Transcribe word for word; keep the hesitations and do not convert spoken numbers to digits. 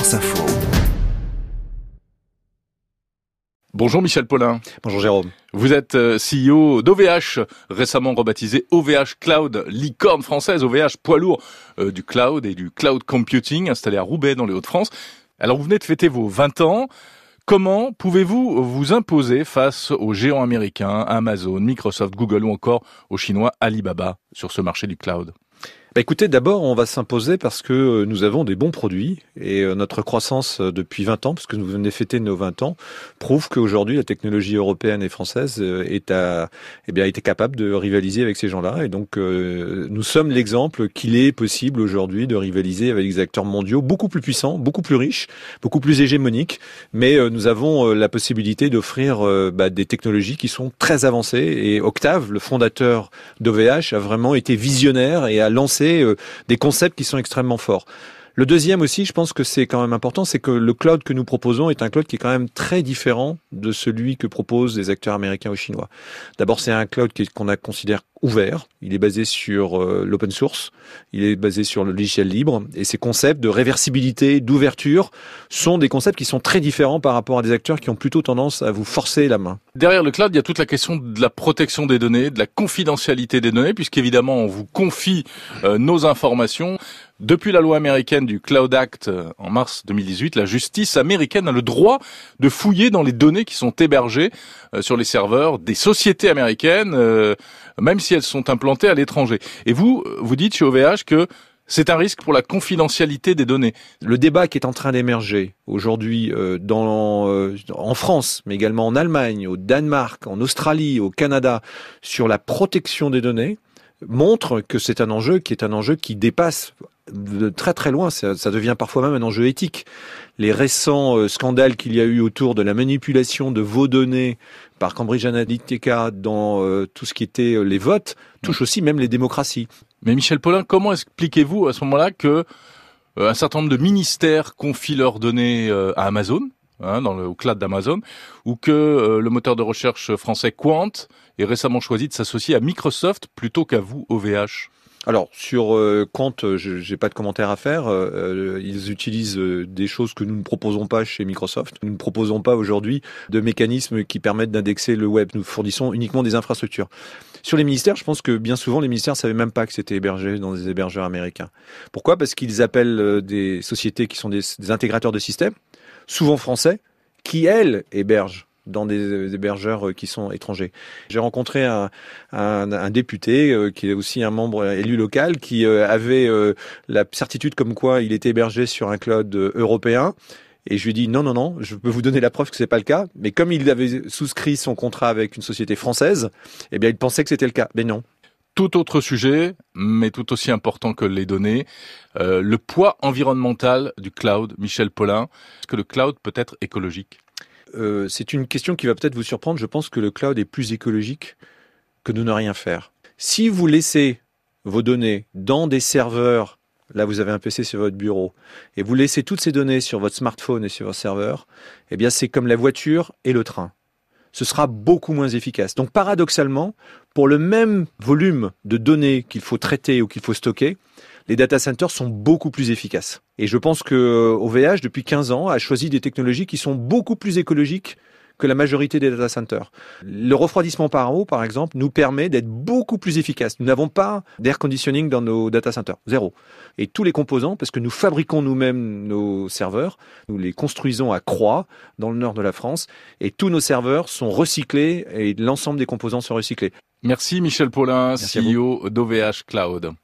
France Info. Bonjour Michel Paulin. Bonjour Jérôme. Vous êtes C E O d'O V H, récemment rebaptisé O V H Cloud, licorne française, O V H poids lourd euh, du cloud et du cloud computing, installé à Roubaix dans les Hauts-de-France. Alors vous venez de fêter vos vingt ans. Comment pouvez-vous vous imposer face aux géants américains, Amazon, Microsoft, Google ou encore aux Chinois Alibaba sur ce marché du cloud ? Bah écoutez, d'abord, on va s'imposer parce que nous avons des bons produits et notre croissance depuis vingt ans, parce que nous venons de fêter nos vingt ans, prouve qu'aujourd'hui, la technologie européenne et française est à, eh bien, été capable de rivaliser avec ces gens-là. Et donc, euh, nous sommes l'exemple qu'il est possible aujourd'hui de rivaliser avec des acteurs mondiaux beaucoup plus puissants, beaucoup plus riches, beaucoup plus hégémoniques. Mais euh, nous avons euh, la possibilité d'offrir euh, bah, des technologies qui sont très avancées. Et Octave, le fondateur d'O V H, a vraiment été visionnaire et a lancé des concepts qui sont extrêmement forts. Le deuxième aussi, je pense que c'est quand même important, c'est que le cloud que nous proposons est un cloud qui est quand même très différent de celui que proposent les acteurs américains ou chinois. D'abord, c'est un cloud qu'on a considère ouvert. Il est basé sur euh, l'open source, il est basé sur le logiciel libre, et ces concepts de réversibilité, d'ouverture, sont des concepts qui sont très différents par rapport à des acteurs qui ont plutôt tendance à vous forcer la main. Derrière le cloud, il y a toute la question de la protection des données, de la confidentialité des données, puisqu'évidemment, on vous confie euh, nos informations. Depuis la loi américaine du Cloud Act en mars deux mille dix-huit, la justice américaine a le droit de fouiller dans les données qui sont hébergées sur les serveurs des sociétés américaines, même si elles sont implantées à l'étranger. Et vous, vous dites chez O V H que c'est un risque pour la confidentialité des données. Le débat qui est en train d'émerger aujourd'hui euh, dans, euh, en France, mais également en Allemagne, au Danemark, en Australie, au Canada, sur la protection des données, montre que c'est un enjeu qui est un enjeu qui dépasse de très très loin, ça, ça devient parfois même un enjeu éthique. Les récents euh, scandales qu'il y a eu autour de la manipulation de vos données par Cambridge Analytica dans euh, tout ce qui était euh, les votes touchent aussi même les démocraties. Mais Michel Paulin, comment expliquez-vous à ce moment-là que euh, un certain nombre de ministères confient leurs données euh, à Amazon, hein, dans le au cloud d'Amazon, ou que euh, le moteur de recherche français Quant ait récemment choisi de s'associer à Microsoft plutôt qu'à vous, O V H ? Alors, sur euh, Quant, je n'ai pas de commentaire à faire. Euh, ils utilisent euh, des choses que nous ne proposons pas chez Microsoft. Nous ne proposons pas aujourd'hui de mécanismes qui permettent d'indexer le web. Nous fournissons uniquement des infrastructures. Sur les ministères, je pense que bien souvent, les ministères ne savaient même pas que c'était hébergé dans des hébergeurs américains. Pourquoi ? Parce qu'ils appellent euh, des sociétés qui sont des, des intégrateurs de systèmes, souvent français, qui, elles, hébergent dans des hébergeurs qui sont étrangers. J'ai rencontré un, un, un député euh, qui est aussi un membre élu local qui euh, avait euh, la certitude comme quoi il était hébergé sur un cloud euh, européen. Et je lui ai dit non, non, non, je peux vous donner la preuve que c'est pas le cas. Mais comme il avait souscrit son contrat avec une société française, eh bien il pensait que c'était le cas. Mais non. Tout autre sujet, mais tout aussi important que les données, euh, le poids environnemental du cloud. Michel Paulin, est-ce que le cloud peut être écologique ? Euh, c'est une question qui va peut-être vous surprendre. Je pense que le cloud est plus écologique que de ne rien faire. Si vous laissez vos données dans des serveurs, là vous avez un P C sur votre bureau, et vous laissez toutes ces données sur votre smartphone et sur votre serveur, eh bien c'est comme la voiture et le train. Ce sera beaucoup moins efficace. Donc paradoxalement, pour le même volume de données qu'il faut traiter ou qu'il faut stocker, les data centers sont beaucoup plus efficaces. Et je pense que O V H, depuis quinze ans, a choisi des technologies qui sont beaucoup plus écologiques que la majorité des data centers. Le refroidissement par eau, par exemple, nous permet d'être beaucoup plus efficaces. Nous n'avons pas d'air conditioning dans nos data centers. Zéro. Et tous les composants, parce que nous fabriquons nous-mêmes nos serveurs, nous les construisons à Croix, dans le nord de la France, et tous nos serveurs sont recyclés et l'ensemble des composants sont recyclés. Merci Michel Paulin, Merci C E O d'O V H Cloud.